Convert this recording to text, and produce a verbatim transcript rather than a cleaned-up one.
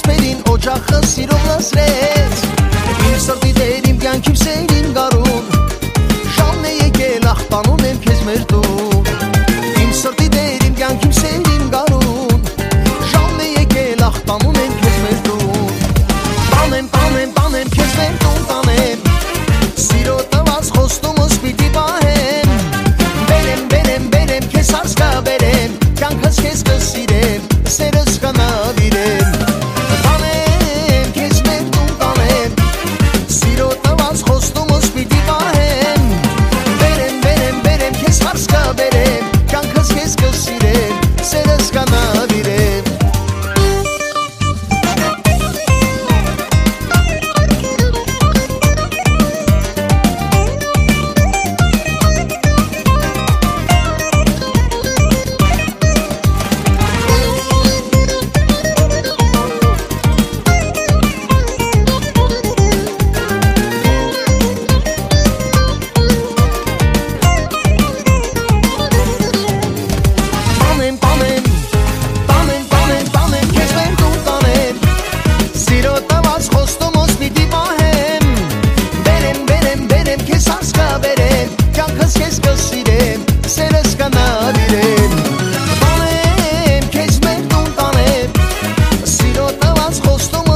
սպերին օջախը սիրով լսրեց Իմ սրտի դեր իմ կյանքիմ սերին գարուն Ժամն է եկել աղբանում եմ քեզ մեր տուն Իմ սրտի դեր իմ կյանքիմ սերին գարուն Ժամն է եկել աղբանում եմ քեզ մեր տուն Տանեմ, տանեմ, տանեմ քեզ մեր տուն տանեմ Սիրո տված խոստումս պիտի պահեմ Բերեմ, բերեմ, բերեմ քեզ հարսկա բերեմ Կյանքս քեզ կսիրեմ, սերս կանավիրեմ Տանեմ քեզ մեր տուն տանեմ Սիրո տված խոստումս պիտի պահեմ Բերեմ, բերեմ, բերեմ քեզ հարսկա բերեմ Կյանքս քեզ կսիրեմ, սերս կանավիրեմ Խոստում